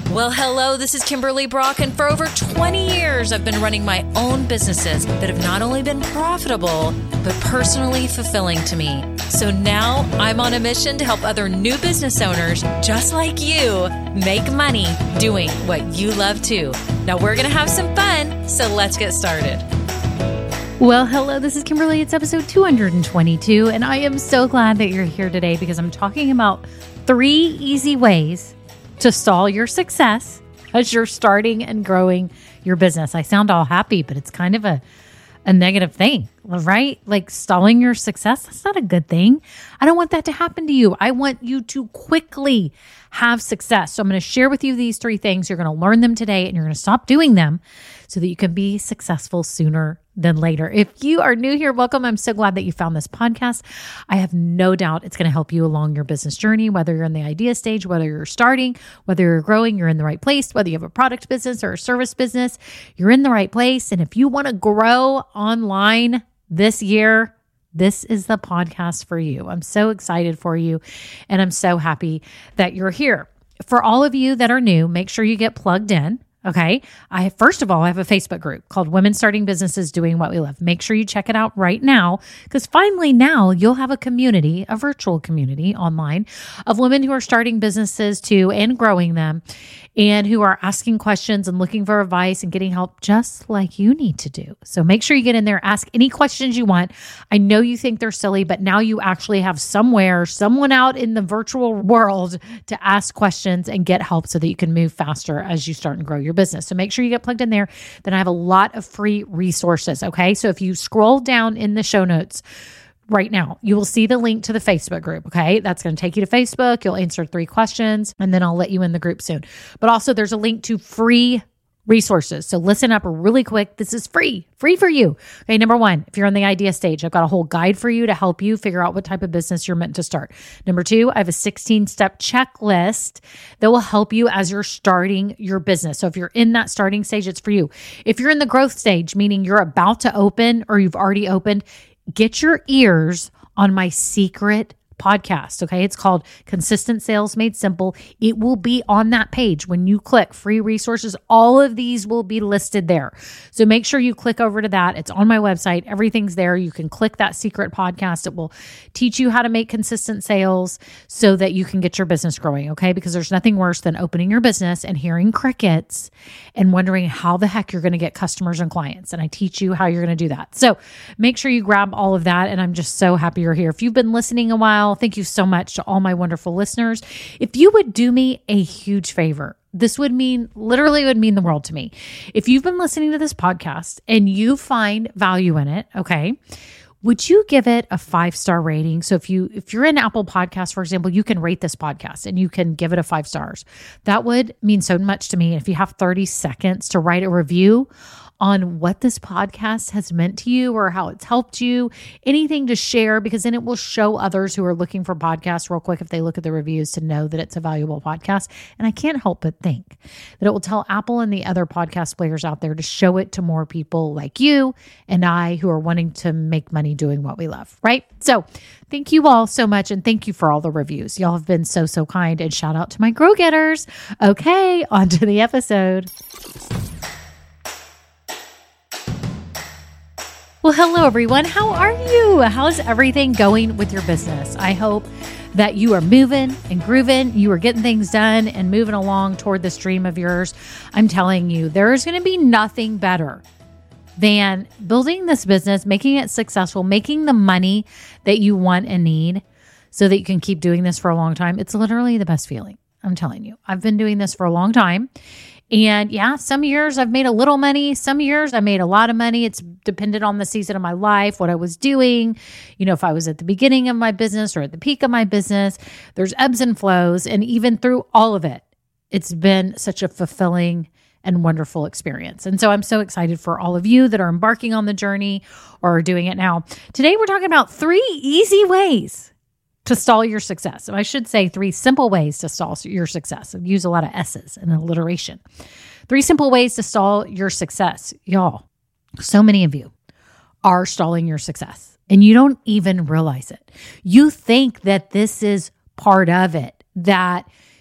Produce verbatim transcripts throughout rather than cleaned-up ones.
Well, hello, this is Kimberly Brock, and for over twenty years, I've been running my own businesses that have not only been profitable, but personally fulfilling to me. So now I'm on a mission to help other new business owners just like you make money doing what you love too. Now we're going to have some fun, so let's get started. Well, hello, this is Kimberly. It's episode two hundred twenty-two, and I am so glad that you're here today because I'm talking about three easy ways to stall your success as you're starting and growing your business. I sound all happy, but it's kind of a, a negative thing, right? Like stalling your success, that's not a good thing. I don't want that to happen to you. I want you to quickly have success. So I'm going to share with you these three things. You're going to learn them today and you're going to stop doing them so that you can be successful sooner than later. If you are new here, welcome. I'm so glad that you found this podcast. I have no doubt it's going to help you along your business journey, whether you're in the idea stage, whether you're starting, whether you're growing, you're in the right place, whether you have a product business or a service business, you're in the right place. And if you want to grow online this year, this is the podcast for you. I'm so excited for you, and I'm so happy that you're here. For all of you that are new, make sure you get plugged in. Okay. I, first of all, I have a Facebook group called Women Starting Businesses Doing What We Love. Make sure you check it out right now, because finally now you'll have a community, a virtual community online of women who are starting businesses too and growing them, and who are asking questions and looking for advice and getting help just like you need to do. So make sure you get in there, ask any questions you want. I know you think they're silly, but now you actually have somewhere, someone out in the virtual world to ask questions and get help so that you can move faster as you start and grow your business. So make sure you get plugged in there. Then I have a lot of free resources. Okay. So if you scroll down in the show notes right now, you will see the link to the Facebook group. Okay. That's going to take you to Facebook. You'll answer three questions and then I'll let you in the group soon. But also there's a link to free resources. So listen up really quick. This is free, free for you. Okay. Number one, if you're on the idea stage, I've got a whole guide for you to help you figure out what type of business you're meant to start. Number two, I have a sixteen step checklist that will help you as you're starting your business. So if you're in that starting stage, it's for you. If you're in the growth stage, meaning you're about to open or you've already opened, get your ears on my secret podcast. Okay. It's called Consistent Sales Made Simple. It will be on that page. When you click free resources, all of these will be listed there. So make sure you click over to that. It's on my website. Everything's there. You can click that secret podcast. It will teach you how to make consistent sales so that you can get your business growing. Okay. Because there's nothing worse than opening your business and hearing crickets and wondering how the heck you're going to get customers and clients. And I teach you how you're going to do that. So make sure you grab all of that. And I'm just so happy you're here. If you've been listening a while, thank you so much to all my wonderful listeners. If you would do me a huge favor, this would mean, literally would mean the world to me. If you've been listening to this podcast and you find value in it, okay, would you give it a five-star rating? So if you, if you're in Apple Podcasts, for example, you can rate this podcast and you can give it a five stars. That would mean so much to me. If you have thirty seconds to write a review on what this podcast has meant to you or how it's helped you, anything to share, because then it will show others who are looking for podcasts real quick if they look at the reviews to know that it's a valuable podcast. And I can't help but think that it will tell Apple and the other podcast players out there to show it to more people like you and I who are wanting to make money doing what we love, right? So thank you all so much. And thank you for all the reviews. Y'all have been so, so kind, and shout out to my Grow Getters. Okay, on to the episode. Well, hello, everyone. How are you? How's everything going with your business? I hope that you are moving and grooving. You are getting things done and moving along toward this dream of yours. I'm telling you, there is going to be nothing better than building this business, making it successful, making the money that you want and need so that you can keep doing this for a long time. It's literally the best feeling. I'm telling you, I've been doing this for a long time. And yeah, some years I've made a little money. Some years I made a lot of money. It's depended on the season of my life, what I was doing. You know, if I was at the beginning of my business or at the peak of my business, there's ebbs and flows. And even through all of it, it's been such a fulfilling and wonderful experience. And so I'm so excited for all of you that are embarking on the journey or are doing it now. Today, we're talking about three easy ways to stall your success. So I should say three simple ways to stall your success. I use a lot of S's and alliteration. Three simple ways to stall your success. Y'all, so many of you are stalling your success and you don't even realize it. You think that this is part of it, that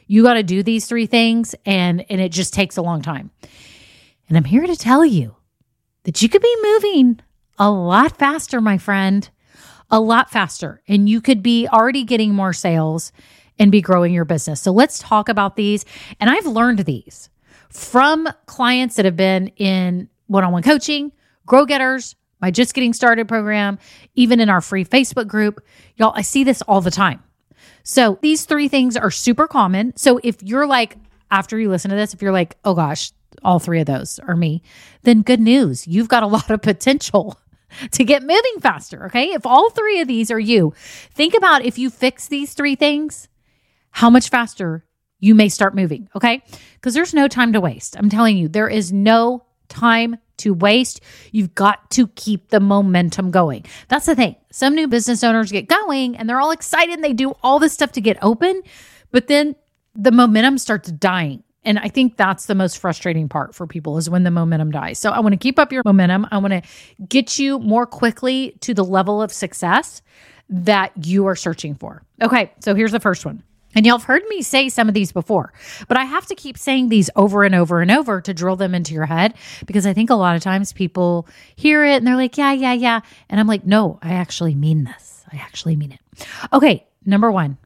You got to do these three things, and, and it just takes a long time. And I'm here to tell you that you could be moving a lot faster, my friend, a lot faster. And you could be already getting more sales and be growing your business. So let's talk about these. And I've learned these from clients that have been in one-on-one coaching, Grow Getters, my Just Getting Started program, even in our free Facebook group. Y'all, I see this all the time. So these three things are super common. So if you're like, after you listen to this, if you're like, oh gosh, all three of those are me, then good news. You've got a lot of potential to get moving faster, okay? If all three of these are you, think about if you fix these three things, how much faster you may start moving, okay? Because there's no time to waste. I'm telling you, there is no time to waste. You've got to keep the momentum going. That's the thing. Some new business owners get going and they're all excited and they do all this stuff to get open, but then the momentum starts dying. And I think that's the most frustrating part for people is when the momentum dies. So I want to keep up your momentum. I want to get you more quickly to the level of success that you are searching for. Okay, so here's the first one. And y'all have heard me say some of these before, but I have to keep saying these over and over and over to drill them into your head, because I think a lot of times people hear it and they're like, yeah, yeah, yeah. And I'm like, no, I actually mean this. I actually mean it. Okay, number one,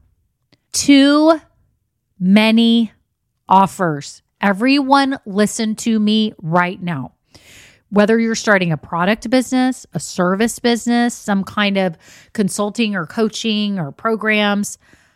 too many offers. Everyone listen to me right now. Whether you're starting a product business, a service business, some kind of consulting or coaching or programs,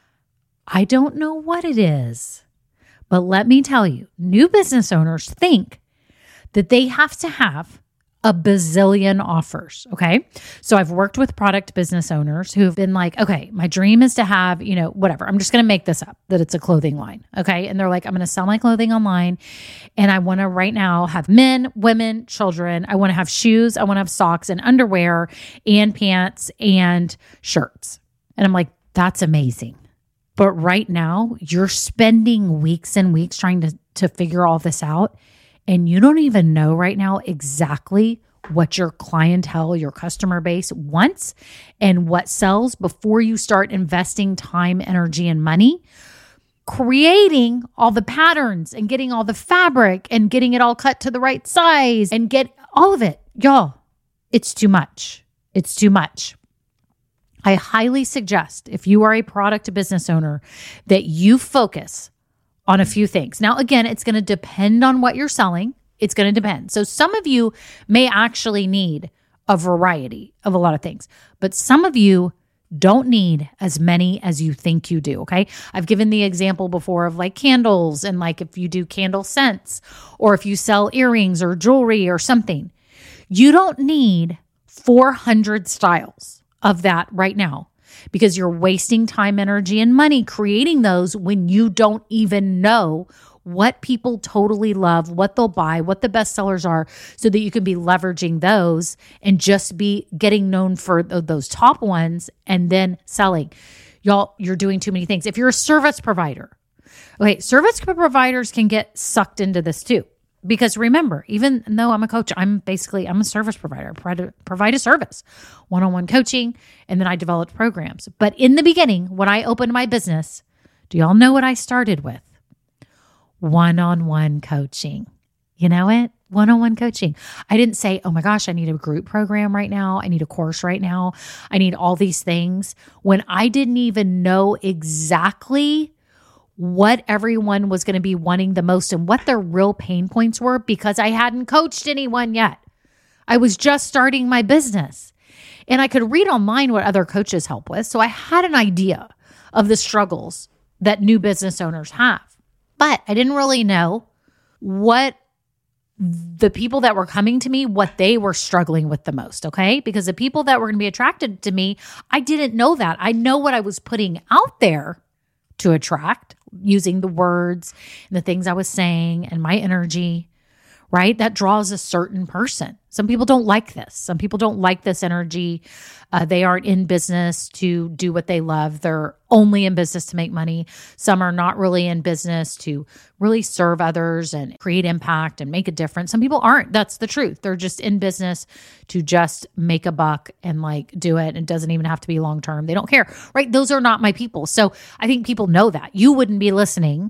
I don't know what it is, but let me tell you, new business owners think that they have to have a bazillion offers, okay? So I've worked with product business owners who've been like, okay, my dream is to have, you know, whatever. I'm just going to make this up, that it's a clothing line, okay? And they're like, I'm going to sell my clothing online, and I want to right now have men, women, children. I want to have shoes. I want to have socks and underwear and pants and shirts. And I'm like, that's amazing. But right now, you're spending weeks and weeks trying to, to figure all this out. And you don't even know right now exactly what your clientele, your customer base wants and what sells before you start investing time, energy, and money, creating all the patterns and getting all the fabric and getting it all cut to the right size and get all of it. Y'all, it's too much. It's too much. I highly suggest, if you are a product business owner, that you focus on a few things. Now, again, it's going to depend on what you're selling. It's going to depend. So some of you may actually need a variety of a lot of things, but some of you don't need as many as you think you do, okay? I've given the example before of like candles, and like if you do candle scents, or if you sell earrings or jewelry or something, you don't need four hundred styles of that right now, because you're wasting time, energy, and money creating those when you don't even know what people totally love, what they'll buy, what the best sellers are, so that you can be leveraging those and just be getting known for th- those top ones and then selling. Y'all, you're doing too many things. If you're a service provider, okay, service providers can get sucked into this too. Because remember, even though I'm a coach, I'm basically, I'm a service provider. I provide, provide a service, one-on-one coaching, and then I developed programs. But in the beginning, when I opened my business, do y'all know what I started with? One-on-one coaching. You know it? One-on-one coaching. I didn't say, oh my gosh, I need a group program right now. I need a course right now. I need all these things. When I didn't even know exactly what everyone was going to be wanting the most and what their real pain points were, because I hadn't coached anyone yet. I was just starting my business, and I could read online what other coaches help with. So I had an idea of the struggles that new business owners have, but I didn't really know what the people that were coming to me, what they were struggling with the most. Okay. Because the people that were going to be attracted to me, I didn't know that. I know what I was putting out there to attract, using the words and the things I was saying and my energy, right? That draws a certain person. Some people don't like this. Some people don't like this energy. Uh, they aren't in business to do what they love. They're only in business to make money. Some are not really in business to really serve others and create impact and make a difference. Some people aren't. That's the truth. They're just in business to just make a buck and like do it. It doesn't even have to be long-term. They don't care, right? Those are not my people. So I think people know that. You wouldn't be listening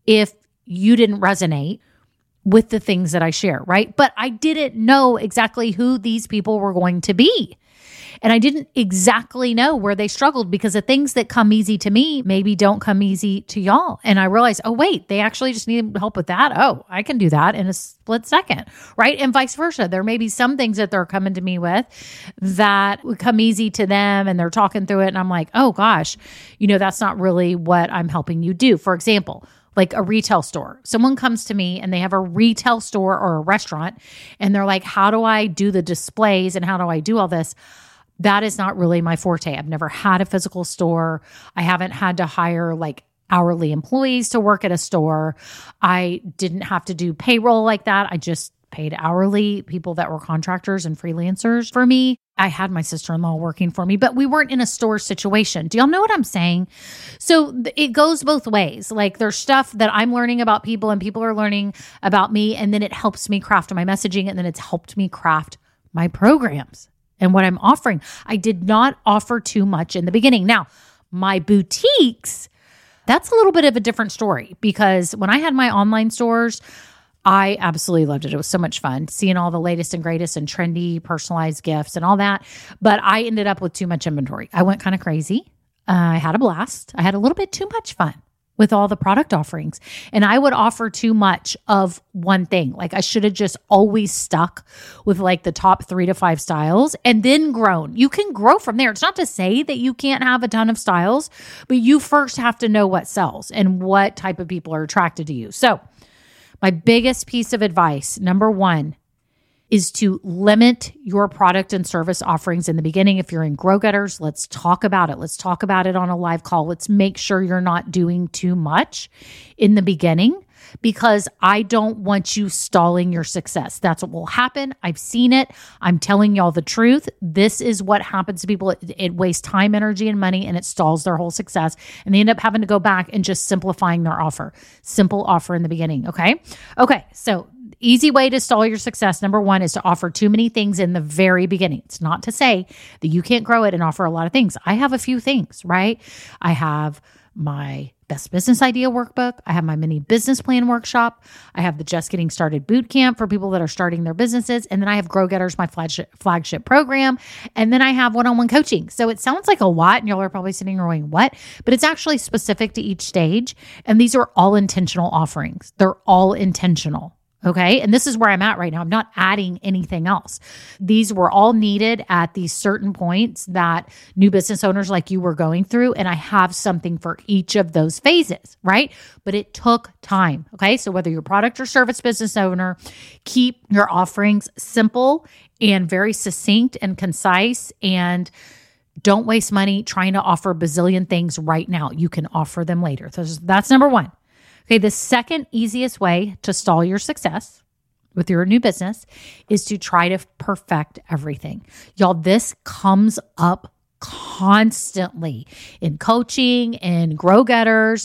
if you didn't resonate with the things that I share, right? But I didn't know exactly who these people were going to be. And I didn't exactly know where they struggled, because the things that come easy to me maybe don't come easy to y'all. And I realized, oh, wait, they actually just need help with that. Oh, I can do that in a split second, right? And vice versa. There may be some things that they're coming to me with that would come easy to them, and they're talking through it. And I'm like, oh gosh, you know, that's not really what I'm helping you do. For example, like a retail store. Someone comes to me and they have a retail store or a restaurant, and they're like, how do I do the displays and how do I do all this? That is not really my forte. I've never had a physical store. I haven't had to hire like hourly employees to work at a store. I didn't have to do payroll like that. I just paid hourly people that were contractors and freelancers for me. I had my sister-in-law working for me, but we weren't in a store situation. Do y'all know what I'm saying? So th- it goes both ways. Like there's stuff that I'm learning about people and people are learning about me, and then it helps me craft my messaging, and then it's helped me craft my programs and what I'm offering. I did not offer too much in the beginning. Now, my boutiques, that's a little bit of a different story, because when I had my online stores, I absolutely loved it. It was so much fun seeing all the latest and greatest and trendy personalized gifts and all that. But I ended up with too much inventory. I went kind of crazy. Uh, I had a blast. I had a little bit too much fun with all the product offerings. And I would offer too much of one thing. Like I should have just always stuck with like the top three to five styles and then grown. You can grow from there. It's not to say that you can't have a ton of styles, but you first have to know what sells and what type of people are attracted to you. So my biggest piece of advice, number one, is to limit your product and service offerings in the beginning. If you're in Grow Getters, let's talk about it. Let's talk about it on a live call. Let's make sure you're not doing too much in the beginning, because I don't want you stalling your success. That's what will happen. I've seen it. I'm telling y'all the truth. This is what happens to people. It, it wastes time, energy, and money, and it stalls their whole success. And they end up having to go back and just simplifying their offer. Simple offer in the beginning. Okay. Okay. So easy way to stall your success, number one, is to offer too many things in the very beginning. It's not to say that you can't grow it and offer a lot of things. I have a few things, right? I have my best business idea workbook. I have my mini business plan workshop. I have the Just Getting Started bootcamp for people that are starting their businesses. And then I have Grow Getters, my flagship, flagship program. And then I have one-on-one coaching. So it sounds like a lot, and y'all are probably sitting there going, what? But it's actually specific to each stage. And these are all intentional offerings. They're all intentional. Okay. And this is where I'm at right now. I'm not adding anything else. These were all needed at these certain points that new business owners like you were going through. And I have something for each of those phases, right? But it took time. Okay. So whether you're a product or service business owner, keep your offerings simple and very succinct and concise, and don't waste money trying to offer a bazillion things right now. You can offer them later. So that's number one. Okay, the second easiest way to stall your success with your new business is to try to perfect everything. Y'all, this comes up constantly in coaching and Grow Getters.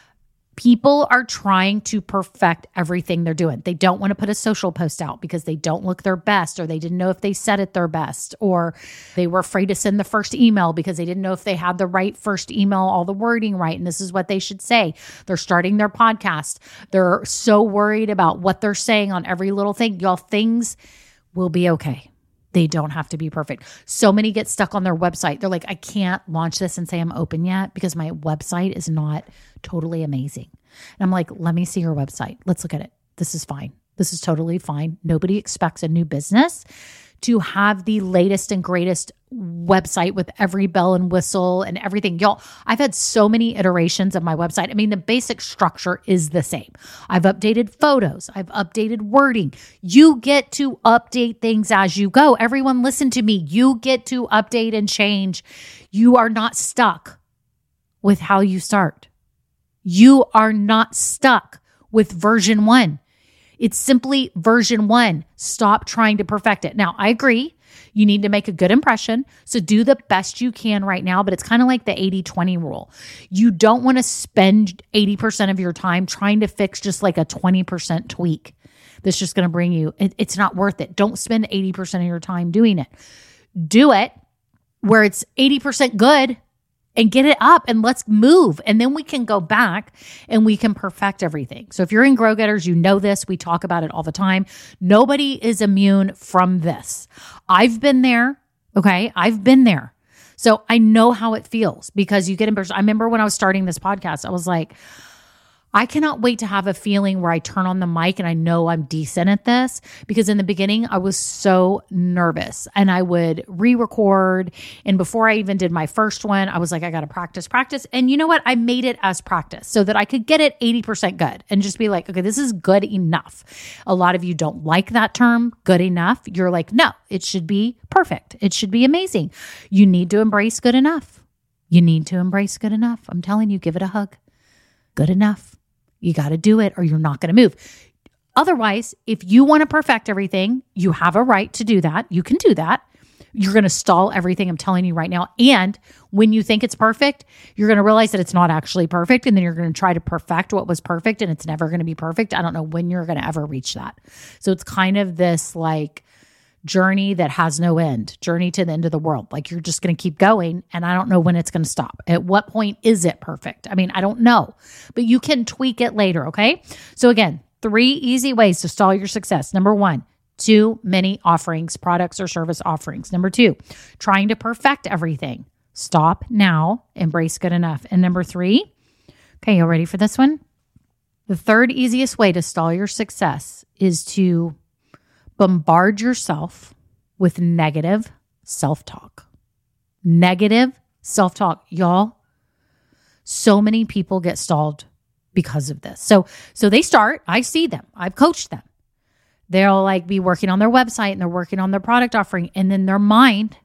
People are trying to perfect everything they're doing. They don't want to put a social post out because they don't look their best, or they didn't know if they said it their best, or they were afraid to send the first email because they didn't know if they had the right first email, all the wording right, and this is what they should say. They're starting their podcast. They're so worried about what they're saying on every little thing. Y'all, things will be okay. They don't have to be perfect. So many get stuck on their website. They're like, I can't launch this and say I'm open yet because my website is not totally amazing. And I'm like, let me see your website. Let's look at it. This is fine. This is totally fine. Nobody expects a new business to have the latest and greatest website with every bell and whistle and everything. Y'all, I've had so many iterations of my website. I mean, the basic structure is the same. I've updated photos. I've updated wording. You get to update things as you go. Everyone listen to me. You get to update and change. You are not stuck with how you start. You are not stuck with version one. It's simply version one. Stop trying to perfect it. Now, I agree. You need to make a good impression. So do the best you can right now, but it's kind of like the eighty twenty rule. You don't want to spend eighty percent of your time trying to fix just like a twenty percent tweak that's just going to bring you, it, it's not worth it. Don't spend eighty percent of your time doing it. Do it where it's eighty percent good and get it up and let's move. And then we can go back and we can perfect everything. So if you're in Grow Getters, you know this. We talk about it all the time. Nobody is immune from this. I've been there. Okay. I've been there. So I know how it feels because you get embarrassed. I remember when I was starting this podcast, I was like, I cannot wait to have a feeling where I turn on the mic and I know I'm decent at this, because in the beginning I was so nervous and I would re-record. And before I even did my first one, I was like, I got to practice, practice. And you know what? I made it as practice so that I could get it eighty percent good and just be like, okay, this is good enough. A lot of you don't like that term, good enough. You're like, no, it should be perfect. It should be amazing. You need to embrace good enough. You need to embrace good enough. I'm telling you, give it a hug. Good enough. You got to do it or you're not going to move. Otherwise, if you want to perfect everything, you have a right to do that. You can do that. You're going to stall everything, I'm telling you right now. And when you think it's perfect, you're going to realize that it's not actually perfect. And then you're going to try to perfect what was perfect and it's never going to be perfect. I don't know when you're going to ever reach that. So it's kind of this like journey that has no end, journey to the end of the world. Like you're just going to keep going. And I don't know when it's going to stop. At what point is it perfect? I mean, I don't know, but you can tweak it later. Okay. So again, three easy ways to stall your success. Number one, too many offerings, products or service offerings. Number two, trying to perfect everything. Stop now, embrace good enough. And number three, okay, you ready for this one? The third easiest way to stall your success is to bombard yourself with negative self-talk. Negative self-talk. Y'all, so many people get stalled because of this. So, so they start, I see them, I've coached them. They'll like be working on their website and they're working on their product offering. And then their mind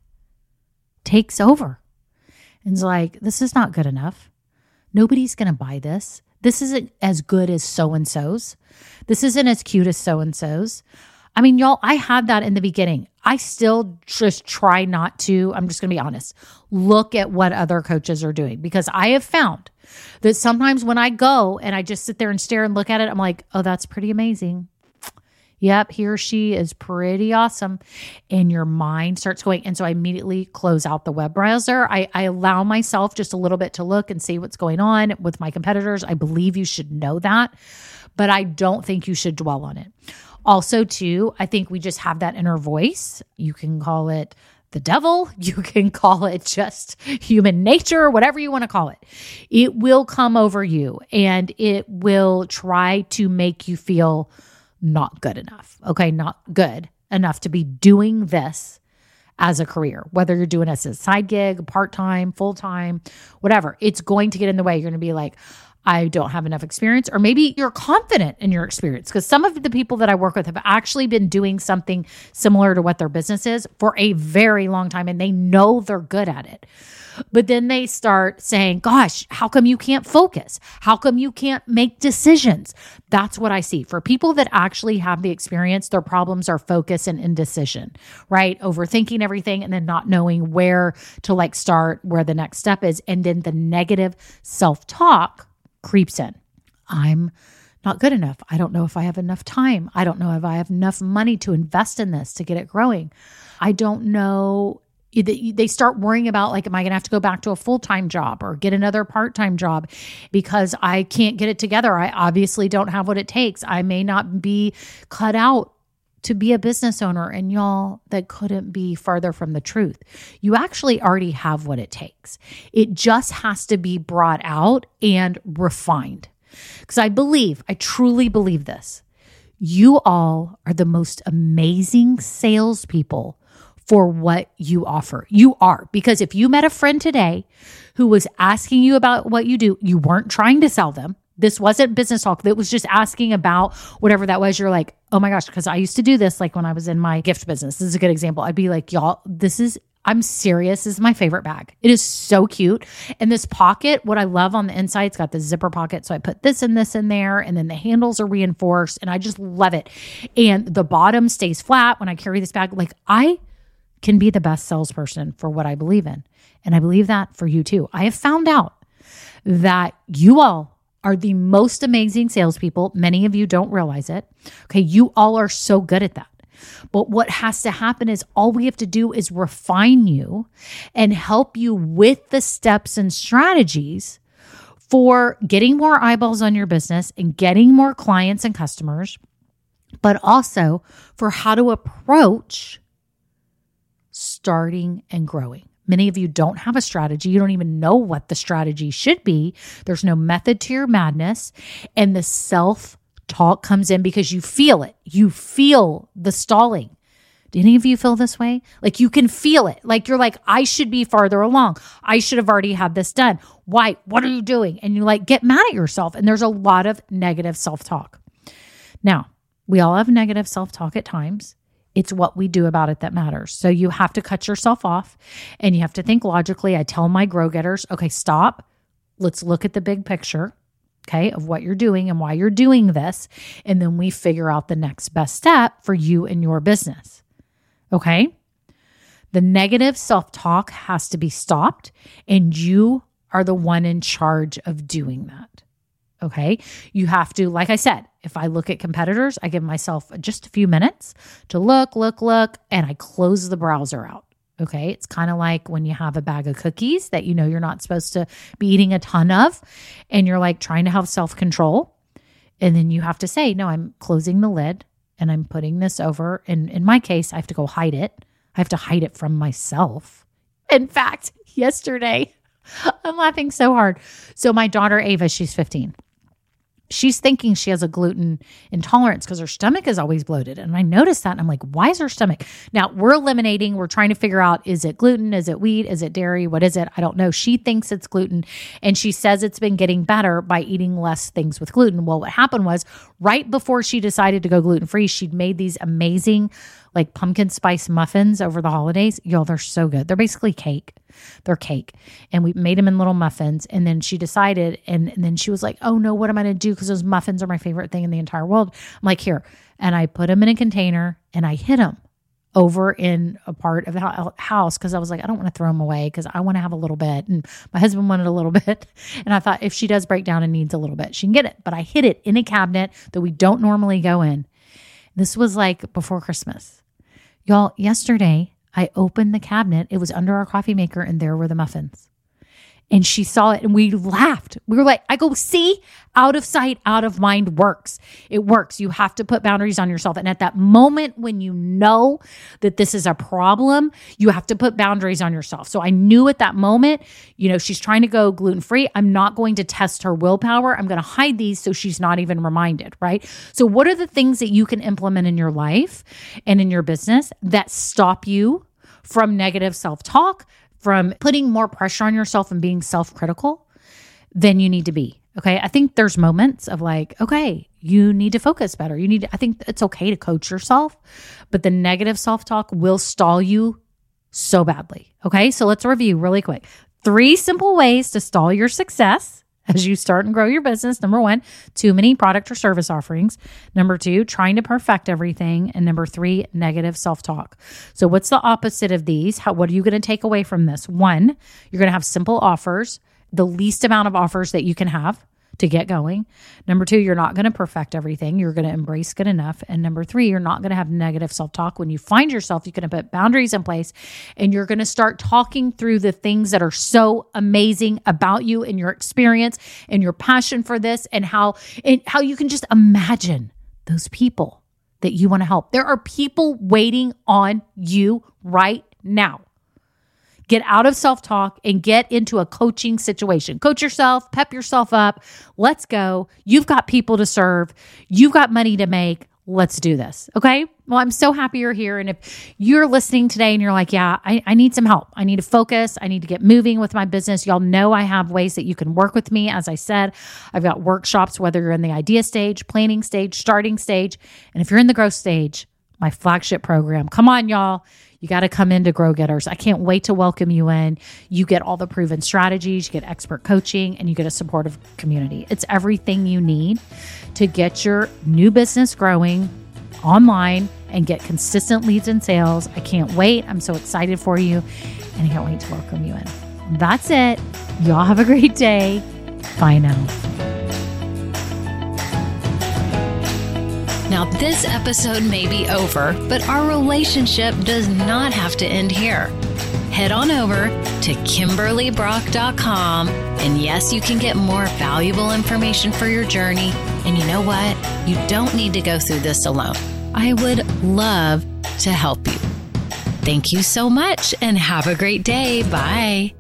takes over. And it's like, this is not good enough. Nobody's going to buy this. This isn't as good as so-and-so's. This isn't as cute as so-and-so's. I mean, y'all, I had that in the beginning. I still just try not to, I'm just going to be honest, look at what other coaches are doing, because I have found that sometimes when I go and I just sit there and stare and look at it, I'm like, oh, that's pretty amazing. Yep, he or she is pretty awesome. And your mind starts going. And so I immediately close out the web browser. I, I allow myself just a little bit to look and see what's going on with my competitors. I believe you should know that, but I don't think you should dwell on it. Also, too, I think we just have that inner voice. You can call it the devil. You can call it just human nature, whatever you want to call it. It will come over you and it will try to make you feel not good enough. Okay, not good enough to be doing this as a career, whether you're doing it as a side gig, part-time, full-time, whatever. It's going to get in the way. You're going to be like, I don't have enough experience, or maybe you're confident in your experience, because some of the people that I work with have actually been doing something similar to what their business is for a very long time, and they know they're good at it. But then they start saying, gosh, how come you can't focus? How come you can't make decisions? That's what I see. For people that actually have the experience, their problems are focus and indecision, right? Overthinking everything and then not knowing where to like start, where the next step is. And then the negative self-talk creeps in. I'm not good enough. I don't know if I have enough time. I don't know if I have enough money to invest in this to get it growing. I don't know. They start worrying about like, am I going to have to go back to a full-time job or get another part-time job because I can't get it together? I obviously don't have what it takes. I may not be cut out to be a business owner. And y'all, that couldn't be farther from the truth. You actually already have what it takes. It just has to be brought out and refined. Because I believe, I truly believe this. You all are the most amazing salespeople for what you offer. You are. Because if you met a friend today who was asking you about what you do, you weren't trying to sell them. This wasn't business talk. It was just asking about whatever that was. You're like, oh my gosh, because I used to do this like when I was in my gift business. This is a good example. I'd be like, y'all, this is, I'm serious. This is my favorite bag. It is so cute. And this pocket, what I love on the inside, it's got the zipper pocket. So I put this and this in there, and then the handles are reinforced, and I just love it. And the bottom stays flat when I carry this bag. Like, I can be the best salesperson for what I believe in. And I believe that for you too. I have found out that you all are the most amazing salespeople. Many of you don't realize it. Okay. You all are so good at that. But what has to happen is all we have to do is refine you and help you with the steps and strategies for getting more eyeballs on your business and getting more clients and customers, but also for how to approach starting and growing. Many of you don't have a strategy. You don't even know what the strategy should be. There's no method to your madness. And the self-talk comes in because you feel it. You feel the stalling. Do any of you feel this way? Like you can feel it. Like you're like, I should be farther along. I should have already had this done. Why? What are you doing? And you like get mad at yourself. And there's a lot of negative self-talk. Now, we all have negative self-talk at times. It's what we do about it that matters. So you have to cut yourself off and you have to think logically. I tell my grow getters, okay, stop. Let's look at the big picture, okay, of what you're doing and why you're doing this. And then we figure out the next best step for you and your business. Okay? The negative self-talk has to be stopped, and you are the one in charge of doing that. Okay? You have to, like I said, if I look at competitors, I give myself just a few minutes to look, look, look, and I close the browser out. Okay? It's kind of like when you have a bag of cookies that you know you're not supposed to be eating a ton of, and you're like trying to have self-control. And then you have to say, no, I'm closing the lid and I'm putting this over. And in my case, I have to go hide it. I have to hide it from myself. In fact, yesterday, I'm laughing so hard. So my daughter, Ava, she's fifteen. She's thinking she has a gluten intolerance because her stomach is always bloated. And I noticed that. And I'm like, why is her stomach? Now we're eliminating, we're trying to figure out, is it gluten? Is it wheat? Is it dairy? What is it? I don't know. She thinks it's gluten. And she says it's been getting better by eating less things with gluten. Well, what happened was right before she decided to go gluten-free, she'd made these amazing like pumpkin spice muffins over the holidays. Y'all, they're so good. They're basically cake. They're cake. And we made them in little muffins. And then she decided, and, and then she was like, oh no, what am I going to do? Because those muffins are my favorite thing in the entire world. I'm like, here. And I put them in a container and I hid them over in a part of the house because I was like, I don't want to throw them away because I want to have a little bit. And my husband wanted a little bit. And I thought if she does break down and needs a little bit, she can get it. But I hid it in a cabinet that we don't normally go in. This was like before Christmas. Y'all, yesterday I opened the cabinet. It was under our coffee maker and there were the muffins. And she saw it and we laughed. We were like, I go, see, out of sight, out of mind works. It works. You have to put boundaries on yourself. And at that moment when you know that this is a problem, you have to put boundaries on yourself. So I knew at that moment, you know, she's trying to go gluten-free. I'm not going to test her willpower. I'm going to hide these so she's not even reminded, right? So what are the things that you can implement in your life and in your business that stop you from negative self-talk, from putting more pressure on yourself and being self-critical than you need to be? Okay. I think there's moments of like, okay, you need to focus better. You need to, I think it's okay to coach yourself, but the negative self-talk will stall you so badly. Okay. So let's review really quick. Three simple ways to stall your success as you start and grow your business. Number one, too many product or service offerings. Number two, trying to perfect everything. And number three, negative self-talk. So what's the opposite of these? How, what are you going to take away from this? One, you're going to have simple offers, the least amount of offers that you can have to get going. Number two, you're not going to perfect everything. You're going to embrace good enough. And number three, you're not going to have negative self-talk. When you find yourself, you're going to put boundaries in place and you're going to start talking through the things that are so amazing about you and your experience and your passion for this and how, and how you can just imagine those people that you want to help. There are people waiting on you right now. Get out of self-talk and get into a coaching situation. Coach yourself, pep yourself up. Let's go. You've got people to serve. You've got money to make. Let's do this. Okay. Well, I'm so happy you're here. And if you're listening today and you're like, yeah, I, I need some help. I need to focus. I need to get moving with my business. Y'all know I have ways that you can work with me. As I said, I've got workshops, whether you're in the idea stage, planning stage, starting stage. And if you're in the growth stage, my flagship program, come on, y'all. You got to come into Grow Getters. I can't wait to welcome you in. You get all the proven strategies, you get expert coaching, and you get a supportive community. It's everything you need to get your new business growing online and get consistent leads and sales. I can't wait. I'm so excited for you, and I can't wait to welcome you in. That's it. Y'all have a great day. Bye now. Now, Now, this episode may be over, but our relationship does not have to end here. Head on over to kimberly brock dot com, and yes, you can get more valuable information for your journey. And you know what? You don't need to go through this alone. I would love to help you. Thank you so much, and have a great day. Bye.